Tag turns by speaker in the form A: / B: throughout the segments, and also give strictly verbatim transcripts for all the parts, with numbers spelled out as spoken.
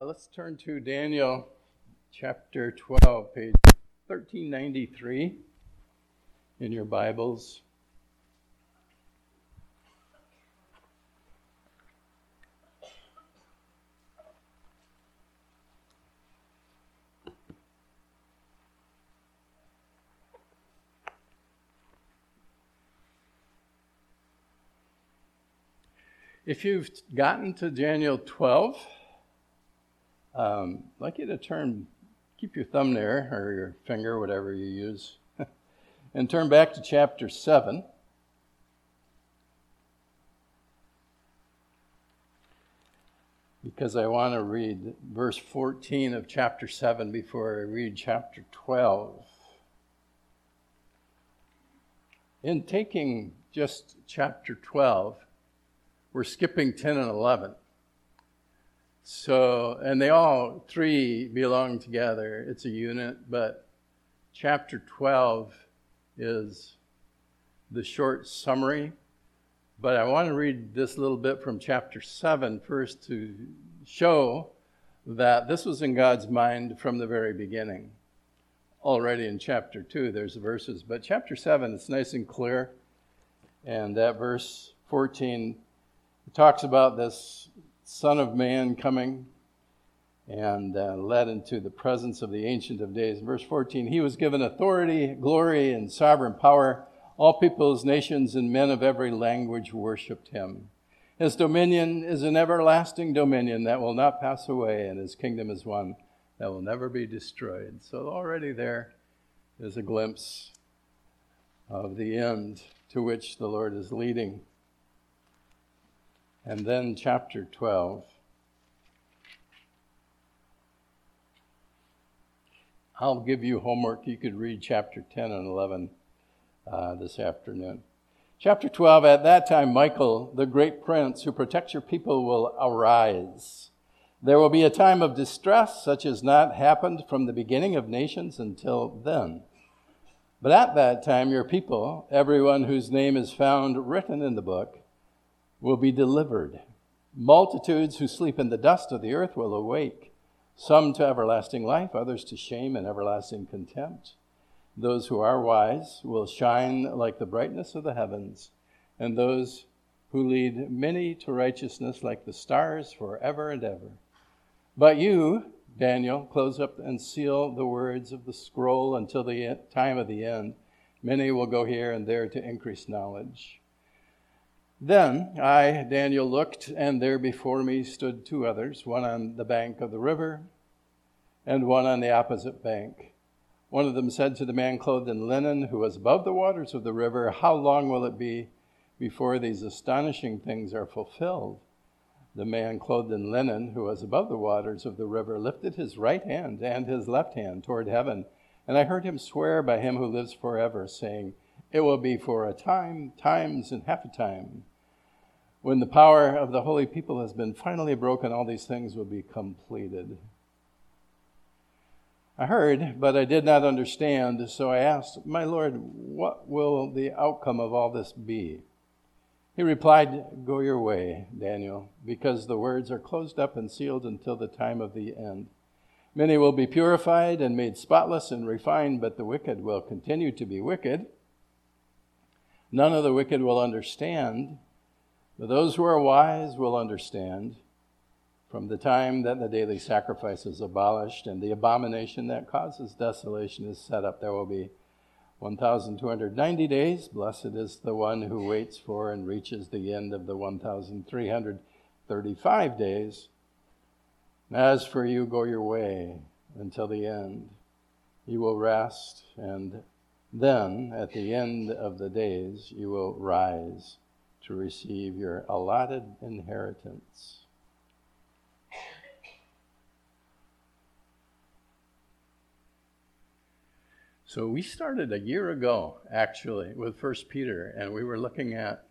A: let's turn to Daniel chapter twelve, page thirteen ninety-three in your Bibles. If you've gotten to Daniel twelve, um, I'd like you to turn, keep your thumb there, or your finger, whatever you use, and turn back to chapter seven. Because I want to read verse fourteen of chapter seven before I read chapter twelve. In taking just chapter twelve, we're skipping ten and eleven. So, and they all three belong together. It's a unit, but chapter twelve is the short summary. But I want to read this little bit from chapter seven first to show that this was in God's mind from the very beginning. Already in chapter two, there's verses, but chapter seven, it's nice and clear. And that verse fourteen it talks about this Son of Man coming and uh, led into the presence of the Ancient of Days. In verse fourteen, he was given authority, glory, and sovereign power. All peoples, nations, and men of every language worshipped him. His dominion is an everlasting dominion that will not pass away, and his kingdom is one that will never be destroyed. So already there is a glimpse of the end to which the Lord is leading. And then chapter twelve. I'll give you homework. You could read chapter ten and eleven uh, this afternoon. Chapter twelve, at that time, Michael, the great prince who protects your people, will arise. There will be a time of distress such as not happened from the beginning of nations until then. But at that time, your people, everyone whose name is found written in the book, will be delivered. Multitudes who sleep in the dust of the earth will awake, some to everlasting life, others to shame and everlasting contempt. Those who are wise will shine like the brightness of the heavens, and those who lead many to righteousness like the stars forever and ever. But you, Daniel, close up and seal the words of the scroll until the time of the end. Many will go here and there to increase knowledge. Then I, Daniel, looked, and there before me stood two others, one on the bank of the river and one on the opposite bank. One of them said to the man clothed in linen who was above the waters of the river, "How long will it be before these astonishing things are fulfilled?" The man clothed in linen who was above the waters of the river lifted his right hand and his left hand toward heaven, and I heard him swear by him who lives forever, saying, "It will be for a time, times, and half a time. When the power of the holy people has been finally broken, all these things will be completed." I heard, but I did not understand, so I asked, "My Lord, what will the outcome of all this be?" He replied, "Go your way, Daniel, because the words are closed up and sealed until the time of the end. Many will be purified and made spotless and refined, but the wicked will continue to be wicked. None of the wicked will understand, but those who are wise will understand. From the time that the daily sacrifice is abolished and the abomination that causes desolation is set up, there will be one thousand two hundred ninety days. Blessed is the one who waits for and reaches the end of the one thousand three hundred thirty-five days. As for you, go your way until the end. You will rest, and then, at the end of the days, you will rise to receive your allotted inheritance." So we started a year ago, actually, with First Peter, and we were looking at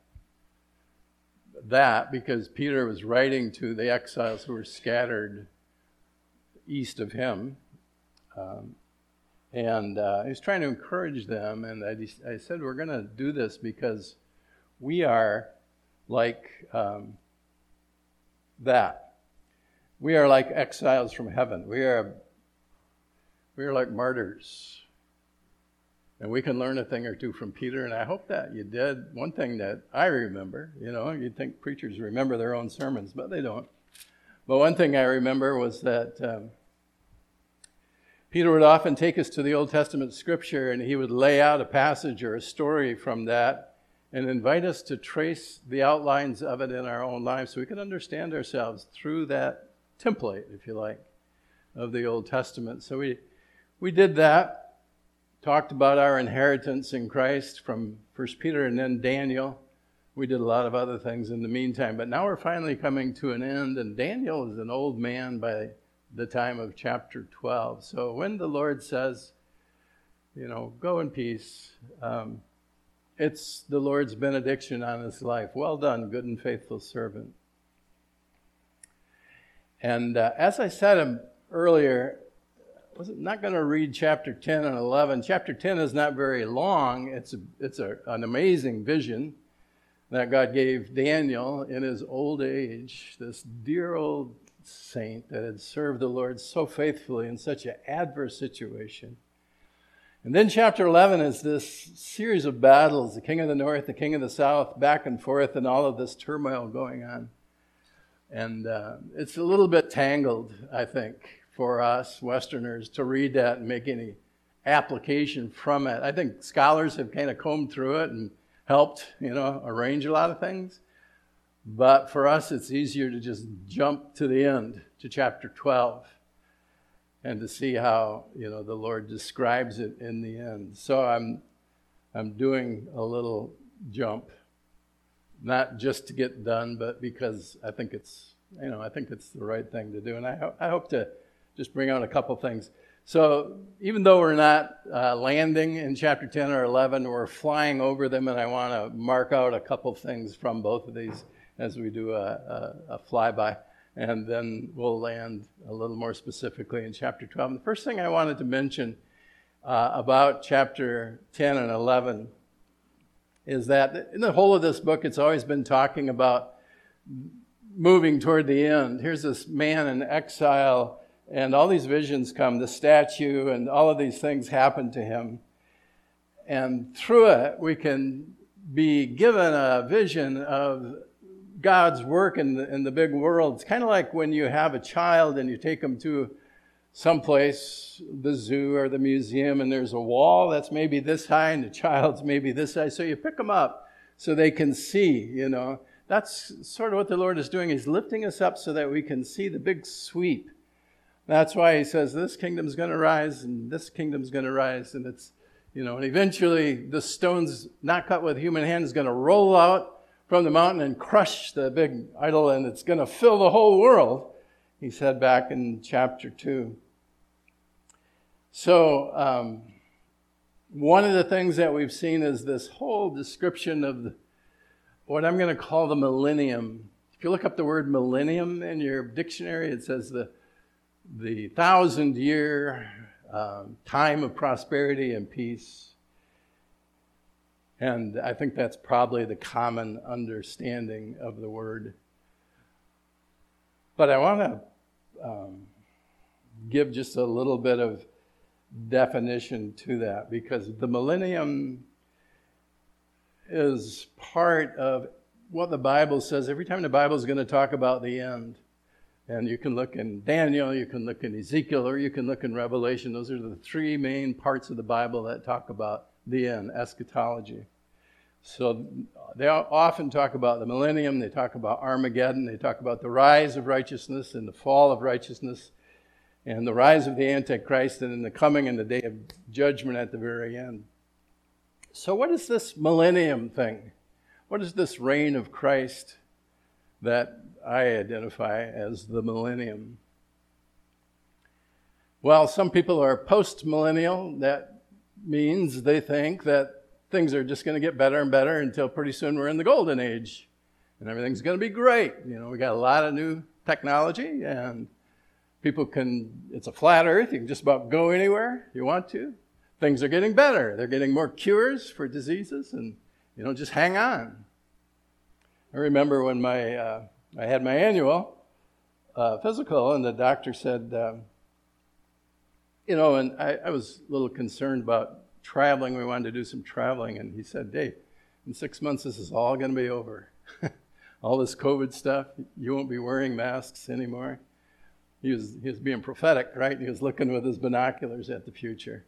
A: that because Peter was writing to the exiles who were scattered east of him. Um, And uh, I was trying to encourage them, and I, de- I said, we're going to do this because we are like um, that. we are like exiles from heaven. We are, we are like martyrs. And we can learn a thing or two from Peter, and I hope that you did. One thing that I remember, you know, you'd think preachers remember their own sermons, but they don't. But one thing I remember was that um, Peter would often take us to the Old Testament scripture, and he would lay out a passage or a story from that and invite us to trace the outlines of it in our own lives so we can understand ourselves through that template, if you like, of the Old Testament. So we we did that. Talked about our inheritance in Christ from First Peter and then Daniel. We did a lot of other things in the meantime, but now we're finally coming to an end, and Daniel is an old man by the time of chapter twelve. So when the Lord says, you know, go in peace, um, it's the Lord's benediction on his life. Well done, good and faithful servant. And uh, as I said earlier, I was not going to read chapter ten and eleven. Chapter ten is not very long. It's a, it's a, an amazing vision that God gave Daniel in his old age, this dear old saint that had served the Lord so faithfully in such an adverse situation. And then chapter eleven is this series of battles, the king of the north, the king of the south, back and forth, and all of this turmoil going on. And uh, it's a little bit tangled, I think, for us Westerners to read that and make any application from it. I think scholars have kind of combed through it and helped, you know, arrange a lot of things. But for us, it's easier to just jump to the end, to chapter twelve, and to see how, you know, the Lord describes it in the end. So I'm I'm doing a little jump, not just to get done, but because I think it's, you know, I think it's the right thing to do. And I, ho- I hope to just bring out a couple things. So even though we're not uh, landing in chapter ten or eleven, we're flying over them, and I want to mark out a couple things from both of these as we do a, a, a flyby. And then we'll land a little more specifically in chapter twelve. And the first thing I wanted to mention uh, about chapter ten and eleven is that in the whole of this book, it's always been talking about moving toward the end. Here's this man in exile, and all these visions come, the statue, and all of these things happen to him. And through it, we can be given a vision of God's work in the, in the big world. It's kind of like when you have a child and you take them to someplace, the zoo or the museum, and there's a wall that's maybe this high and the child's maybe this high. So you pick them up so they can see, you know. That's sort of what the Lord is doing. He's lifting us up so that we can see the big sweep. That's why he says this kingdom's going to rise and this kingdom's going to rise. And it's, you know, and eventually the stones not cut with human hands is going to roll out from the mountain and crush the big idol, and it's going to fill the whole world, he said back in chapter two. So um, one of the things that we've seen is this whole description of the, what I'm going to call the millennium. If you look up the word millennium in your dictionary, it says the the thousand year uh, time of prosperity and peace. And I think that's probably the common understanding of the word. But I want to um, give just a little bit of definition to that, because the millennium is part of what the Bible says. Every time the Bible is going to talk about the end, and you can look in Daniel, you can look in Ezekiel, or you can look in Revelation. Those are the three main parts of the Bible that talk about the end, eschatology. So they often talk about the millennium, they talk about Armageddon, they talk about the rise of righteousness and the fall of righteousness, and the rise of the Antichrist, and then the coming and the day of judgment at the very end. So what is this millennium thing? What is this reign of Christ that I identify as the millennium? Well, some people are post-millennial. That means they think that things are just going to get better and better until pretty soon we're in the golden age and everything's going to be great. You know, we got a lot of new technology, and people can, it's a flat earth. You can just about go anywhere you want to. Things are getting better. They're getting more cures for diseases, and, you know, just hang on. I remember when my uh, I had my annual, uh, physical, and the doctor said, um, you know, and I, I was a little concerned about traveling. We wanted to do some traveling, and he said, Dave, in six months, this is all going to be over. All this COVID stuff, you won't be wearing masks anymore. He was, he was being prophetic, right? He was looking with his binoculars at the future.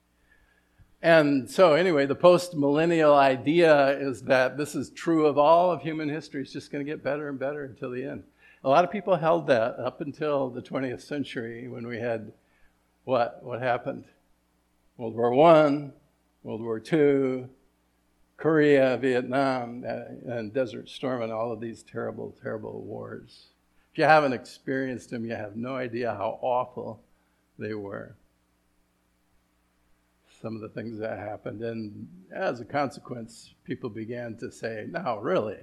A: And so anyway, the post-millennial idea is that this is true of all of human history. It's just going to get better and better until the end. A lot of people held that up until the twentieth century when we had what? What happened? World War One, World War Two, Korea, Vietnam, and Desert Storm, and all of these terrible, terrible wars. If you haven't experienced them, you have no idea how awful they were. Some of the things that happened. And as a consequence, people began to say, no, really,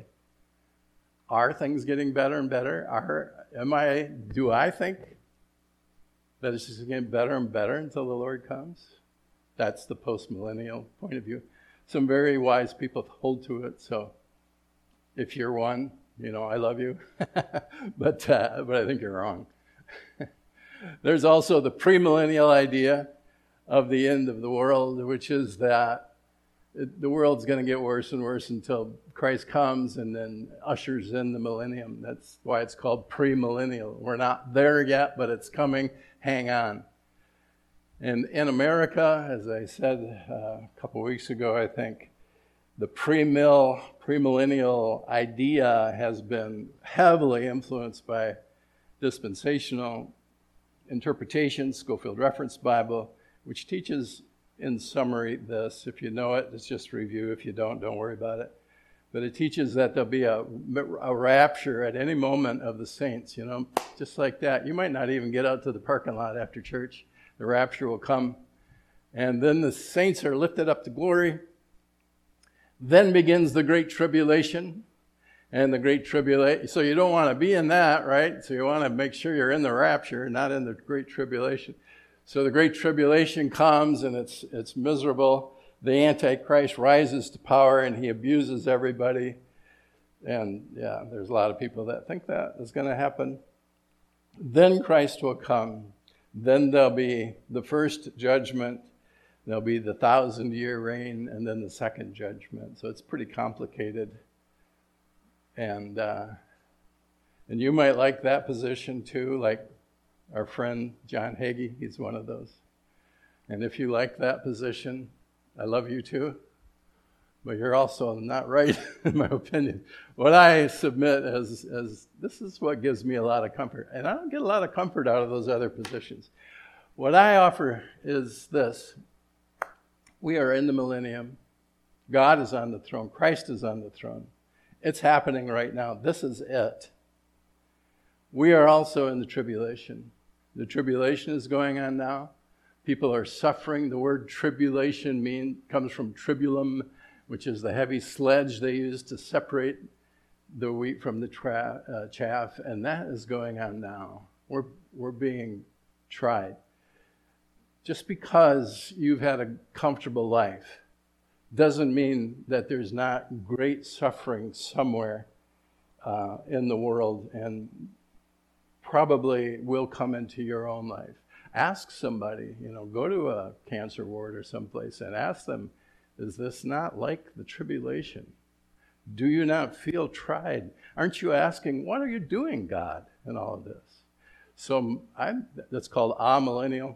A: are things getting better and better? Are, am I, do I think that it's just getting better and better until the Lord comes? That's the post-millennial point of view. Some very wise people hold to it, so if you're one, you know, I love you, but uh, but I think you're wrong. There's also the premillennial idea of the end of the world, which is that it, the world's going to get worse and worse until Christ comes and then ushers in the millennium. That's why it's called premillennial. We're not there yet, but it's coming. Hang on. And in America, as I said uh, a couple weeks ago, I think, the pre-mill, premillennial idea has been heavily influenced by dispensational interpretation, Scofield Reference Bible, which teaches in summary this. If you know it, it's just review. If you don't, don't worry about it. But it teaches that there'll be a, a rapture at any moment of the saints, you know, just like that. You might not even get out to the parking lot after church. The rapture will come. And then the saints are lifted up to glory. Then begins the Great Tribulation. And the Great Tribulation. So you don't want to be in that, right? So you want to make sure you're in the rapture, not in the Great Tribulation. So the Great Tribulation comes and it's it's miserable. The Antichrist rises to power and he abuses everybody. And yeah, there's a lot of people that think that is going to happen. Then Christ will come. Then there'll be the first judgment. There'll be the thousand-year reign and then the second judgment. So it's pretty complicated. And uh, and you might like that position too, like our friend John Hagee. He's one of those. And if you like that position, I love you too. But you're also not right, in my opinion. What I submit as, as this is what gives me a lot of comfort. And I don't get a lot of comfort out of those other positions. What I offer is this. We are in the millennium. God is on the throne. Christ is on the throne. It's happening right now. This is it. We are also in the tribulation. The tribulation is going on now. People are suffering. The word tribulation mean, comes from tribulum, which is the heavy sledge they use to separate the wheat from the tra- uh, chaff, and that is going on now. We're we're being tried. Just because you've had a comfortable life doesn't mean that there's not great suffering somewhere uh, in the world, and probably will come into your own life. Ask somebody, you know, go to a cancer ward or someplace and ask them, is this not like the tribulation? Do you not feel tried? Aren't you asking, what are you doing, God, in all of this? So I'm, that's called amillennial.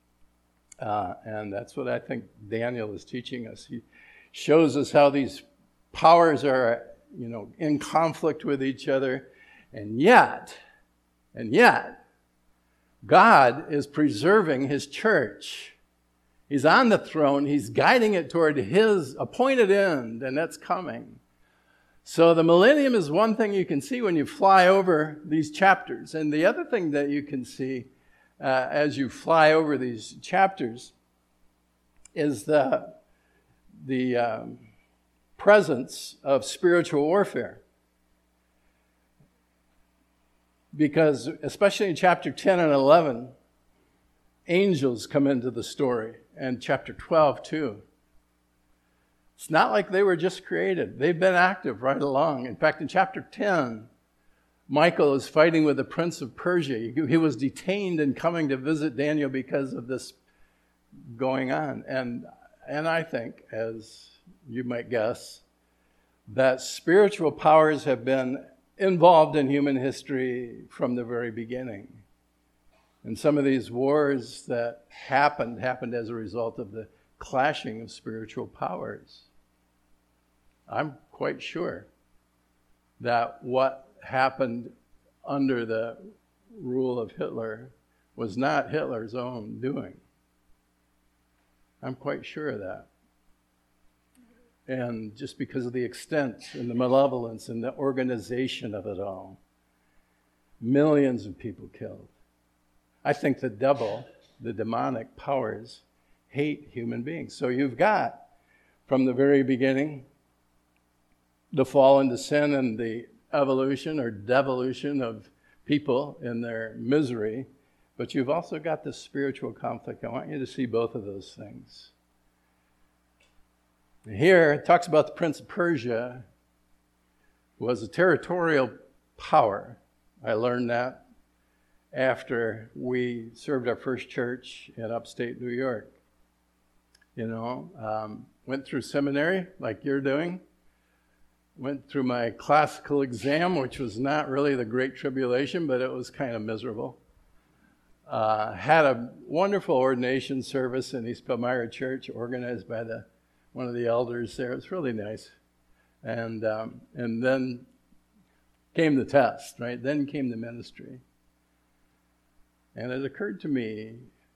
A: Uh, and that's what I think Daniel is teaching us. He shows us how these powers are, you know, in conflict with each other. And yet, and yet, God is preserving his church. He's on the throne. He's guiding it toward his appointed end, and that's coming. So the millennium is one thing you can see when you fly over these chapters. And the other thing that you can see uh, as you fly over these chapters is the, the um, presence of spiritual warfare. Because especially in chapter ten and eleven, angels come into the story, and chapter twelve too. It's not like they were just created. They've been active right along. In fact, in chapter ten, Michael is fighting with the prince of Persia. He was detained and coming to visit Daniel because of this going on. And, and I think, as you might guess, that spiritual powers have been involved in human history from the very beginning. And some of these wars that happened, happened as a result of the clashing of spiritual powers. I'm quite sure that what happened under the rule of Hitler was not Hitler's own doing. I'm quite sure of that. And just because of the extent and the malevolence and the organization of it all, millions of people killed. I think the devil, the demonic powers, hate human beings. So you've got, from the very beginning, the fall into sin and the evolution or devolution of people in their misery, but you've also got the spiritual conflict. I want you to see both of those things. Here, it talks about the Prince of Persia was a territorial power. I learned that after we served our first church in upstate New York. You know, um, went through seminary like you're doing. Went through my classical exam, which was not really the Great Tribulation, but it was kind of miserable. Uh, had a wonderful ordination service in East Palmyra Church, organized by the one of the elders there. It was really nice. And um, and then came the test, right? Then came the ministry. And it occurred to me,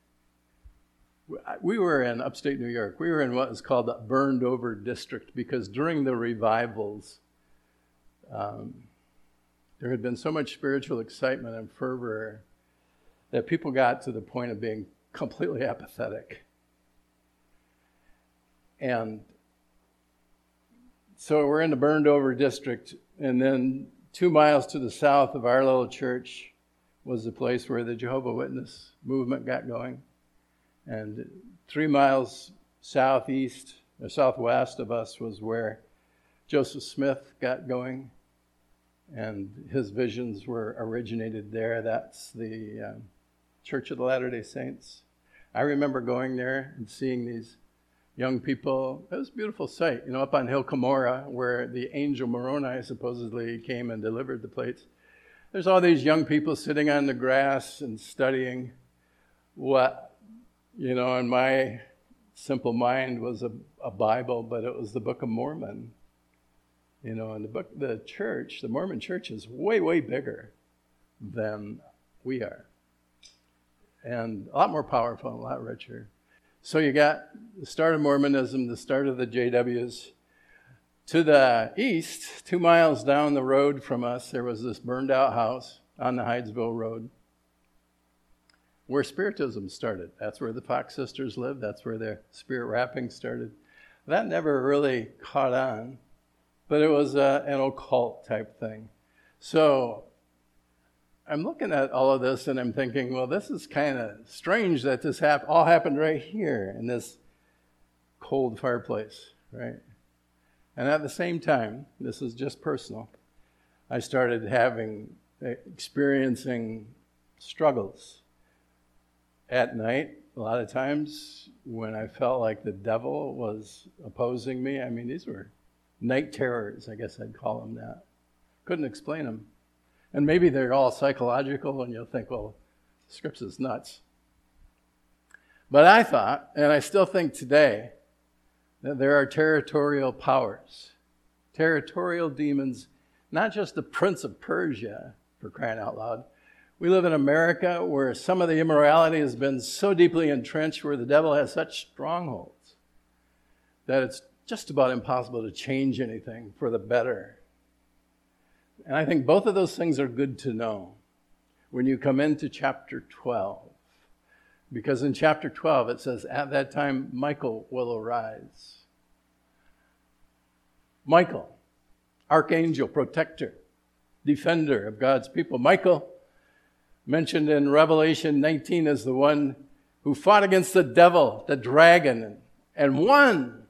A: we were in upstate New York. We were in what is called the burned over district because during the revivals, um, there had been so much spiritual excitement and fervor that people got to the point of being completely apathetic. And so we're in the burned over district, and then two miles to the south of our little church was the place where the Jehovah's Witness movement got going. And three miles southeast or southwest of us was where Joseph Smith got going, and his visions were originated there. That's the uh, Church of the Latter-day Saints. I remember going there and seeing these young people. It was a beautiful sight, you know, up on Hill Cumorah, where the angel Moroni supposedly came and delivered the plates. There's all these young people sitting on the grass and studying what, you know, in my simple mind was a, a Bible, but it was the Book of Mormon. You know, and the book, the church, the Mormon church is way, way bigger than we are. And a lot more powerful, a lot richer. So you got the start of Mormonism, the start of the J Ws. To the east, two miles down the road from us, there was this burned out house on the Hydesville Road where Spiritism started. That's where the Fox sisters lived. That's where their spirit rapping started. That never really caught on, but it was uh, an occult type thing. So I'm looking at all of this and I'm thinking, well, this is kind of strange that this hap- all happened right here in this cold fireplace, right? And at the same time, this is just personal, I started having, experiencing struggles at night. A lot of times when I felt like the devil was opposing me, I mean, these were night terrors, I guess I'd call them that. Couldn't explain them. And maybe they're all psychological, and you'll think, well, Scripture's nuts. But I thought, and I still think today, that there are territorial powers, territorial demons, not just the Prince of Persia, for crying out loud. We live in America where some of the immorality has been so deeply entrenched, where the devil has such strongholds, that it's just about impossible to change anything for the better. And I think both of those things are good to know when you come into chapter twelve. Because in chapter twelve it says, at that time Michael will arise. Michael, archangel, protector, defender of God's people. Michael, mentioned in Revelation nineteen as the one who fought against the devil, the dragon, and won.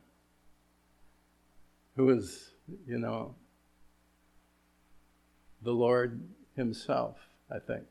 A: Who is, you know, the Lord himself, I think.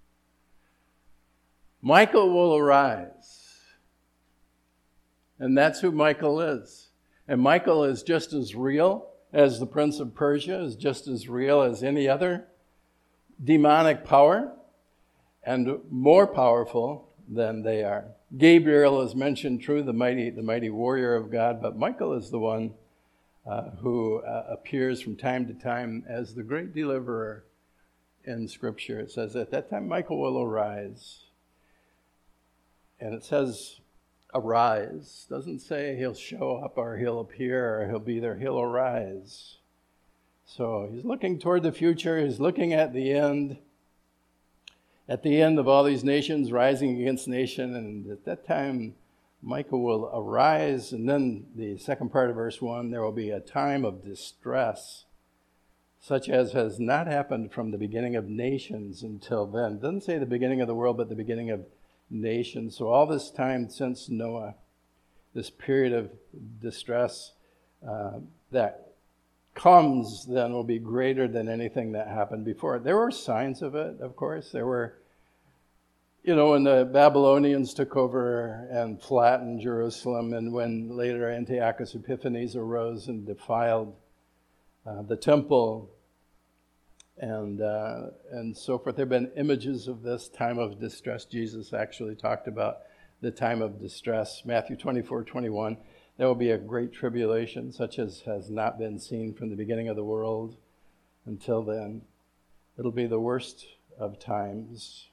A: Michael will arise. And that's who Michael is. And Michael is just as real as the Prince of Persia, is just as real as any other demonic power, and more powerful than they are. Gabriel is mentioned, true, the mighty, the mighty warrior of God, but Michael is the one uh, who uh, appears from time to time as the great deliverer in Scripture. It says at that time Michael will arise. And it says arise. Doesn't say he'll show up or he'll appear or he'll be there. He'll arise. So he's looking toward the future. He's looking at the end. At the end of all these nations rising against nation. And at that time, Michael will arise. And then the second part of verse one, there will be a time of distress, such as has not happened from the beginning of nations until then. It doesn't say the beginning of the world, but the beginning of nations. So all this time since Noah, this period of distress uh, that comes then will be greater than anything that happened before. There were signs of it, of course. There were, you know, when the Babylonians took over and flattened Jerusalem, and when later Antiochus Epiphanes arose and defiled uh, the temple, and uh, and so forth. There have been images of this time of distress. Jesus actually talked about the time of distress. Matthew twenty-four twenty-one, there will be a great tribulation, such as has not been seen from the beginning of the world until then. It'll be the worst of times.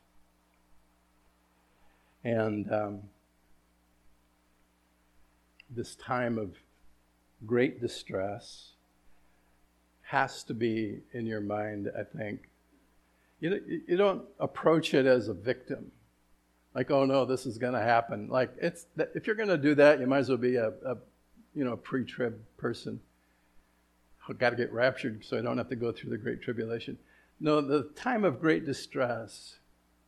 A: And um, this time of great distress has to be in your mind, I think. You you don't approach it as a victim. Like, oh no, this is going to happen. Like, it's if you're going to do that, you might as well be a, a you know, a pre-trib person. I've got to get raptured so I don't have to go through the great tribulation. No, the time of great distress,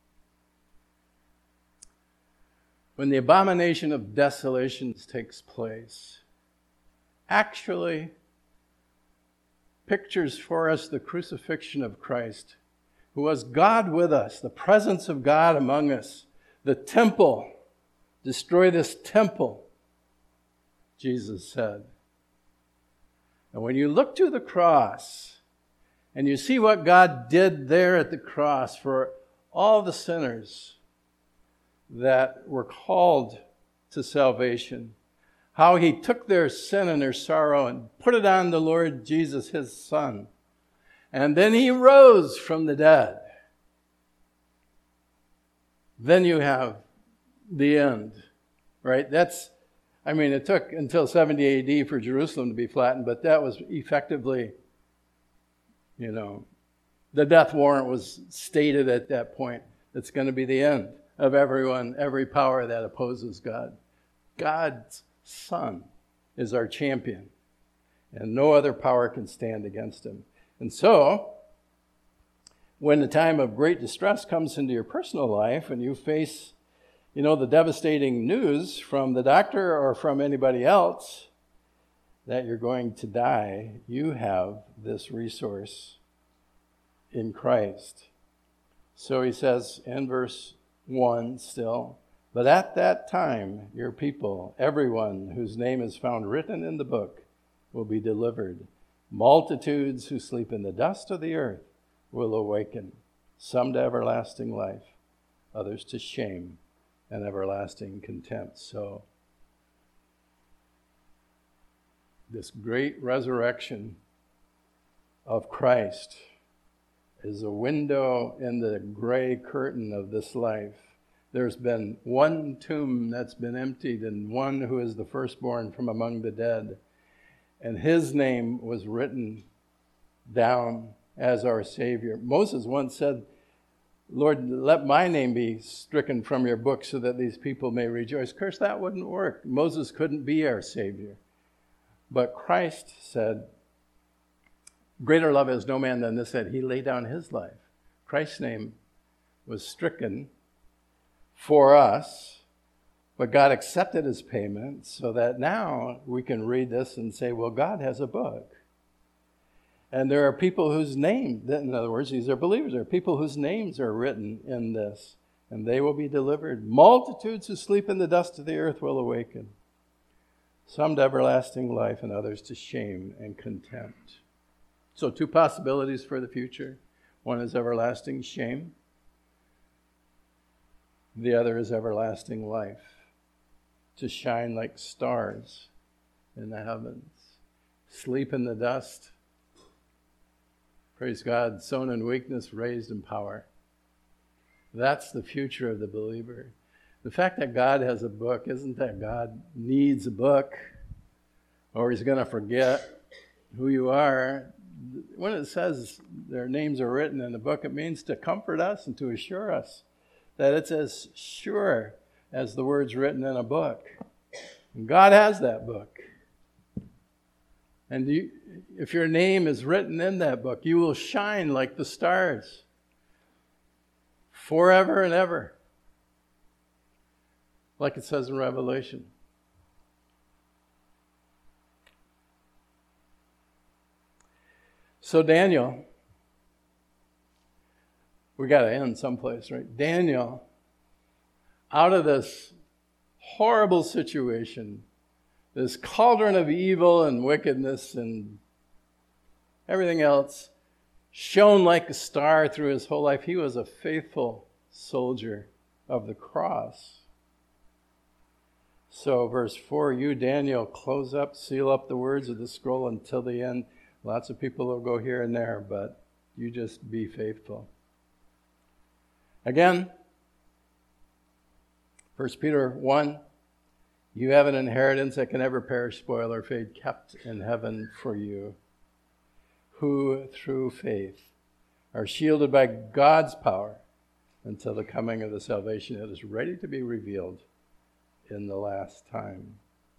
A: when the abomination of desolations takes place, actually pictures for us the crucifixion of Christ, who was God with us, the presence of God among us, the temple. Destroy this temple, Jesus said. And when you look to the cross and you see what God did there at the cross for all the sinners that were called to salvation, how he took their sin and their sorrow and put it on the Lord Jesus, his Son. And then he rose from the dead. Then you have the end, right? That's, I mean, it took until seventy A D for Jerusalem to be flattened, but that was effectively, you know, the death warrant was stated at that point. It's going to be the end of everyone, every power that opposes God. God's Son is our champion, and no other power can stand against him. And so, when the time of great distress comes into your personal life and you face, you know, the devastating news from the doctor or from anybody else that you're going to die, you have this resource in Christ. So he says in verse one still, but at that time, your people, everyone whose name is found written in the book, will be delivered. Multitudes who sleep in the dust of the earth will awaken, some to everlasting life, others to shame and everlasting contempt. So, this great resurrection of Christ is a window in the gray curtain of this life. There's been one tomb that's been emptied and one who is the firstborn from among the dead. And his name was written down as our Savior. Moses once said, Lord, let my name be stricken from your book so that these people may rejoice. Of course, that wouldn't work. Moses couldn't be our Savior. But Christ said, greater love has no man than this, that he laid down his life. Christ's name was stricken for us, but God accepted his payment so that now we can read this and say, well, God has a book. And there are people whose name, in other words, these are believers, there are people whose names are written in this, and they will be delivered. Multitudes who sleep in the dust of the earth will awaken, some to everlasting life and others to shame and contempt. So two possibilities for the future. One is everlasting shame. The other is everlasting life, to shine like stars in the heavens. Sleep in the dust. Praise God, sown in weakness, raised in power. That's the future of the believer. The fact that God has a book isn't that God needs a book or he's going to forget who you are. When it says their names are written in the book, it means to comfort us and to assure us that it's as sure as the words written in a book. And God has that book. And you, if your name is written in that book, you will shine like the stars forever and ever, like it says in Revelation. So Daniel, we got to end someplace, right? Daniel, out of this horrible situation, this cauldron of evil and wickedness and everything else, shone like a star through his whole life. He was a faithful soldier of the cross. So verse four, you, Daniel, close up, seal up the words of the scroll until the end. Lots of people will go here and there, but you just be faithful. Again, First Peter one, you have an inheritance that can never perish, spoil, or fade, kept in heaven for you, who through faith are shielded by God's power until the coming of the salvation that is ready to be revealed in the last time.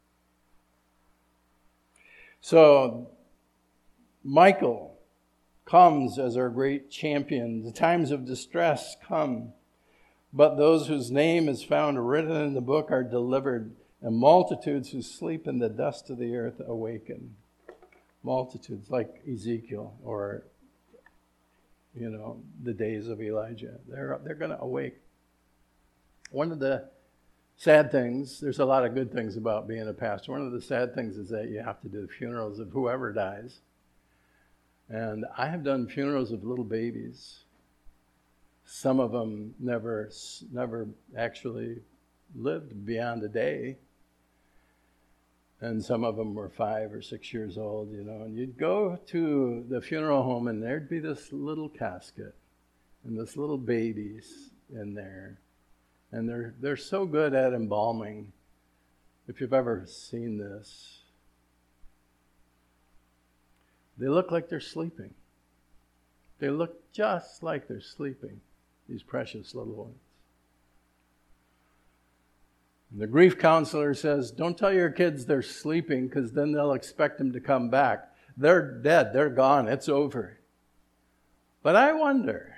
A: So, Michael comes as our great champion. The times of distress come, but those whose name is found written in the book are delivered, and multitudes who sleep in the dust of the earth awaken. Multitudes like Ezekiel or, you know, the days of Elijah. They're, they're going to awake. One of the sad things, there's a lot of good things about being a pastor. One of the sad things is that you have to do the funerals of whoever dies. And I have done funerals of little babies. Some of them never, never actually lived beyond a day. And some of them were five or six years old, you know. And you'd go to the funeral home and there'd be this little casket and this little babies in there. And they're they're so good at embalming. If you've ever seen this, they look like they're sleeping. They look just like they're sleeping, these precious little ones. And the grief counselor says, don't tell your kids they're sleeping because then they'll expect them to come back. They're dead. They're gone. It's over. But I wonder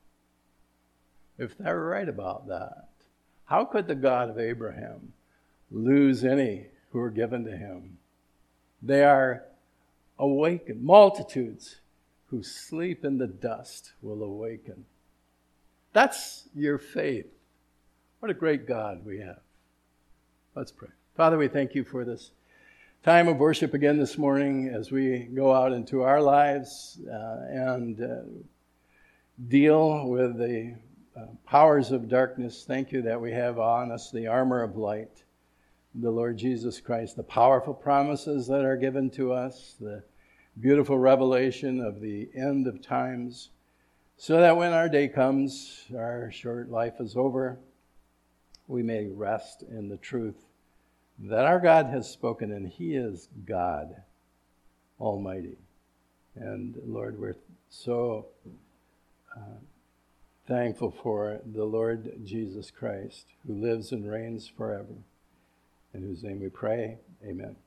A: if they're right about that. How could the God of Abraham lose any who are given to him? They are awakened. Multitudes who sleep in the dust will awaken. That's your faith. What a great God we have. Let's pray. Father, we thank you for this time of worship again this morning as we go out into our lives uh, and uh, deal with the uh, powers of darkness. Thank you that we have on us the armor of light, the Lord Jesus Christ, the powerful promises that are given to us, the beautiful revelation of the end of times, so that when our day comes, our short life is over, we may rest in the truth that our God has spoken, and he is God Almighty. And Lord, we're so uh, thankful for the Lord Jesus Christ, who lives and reigns forever, in whose name we pray. Amen.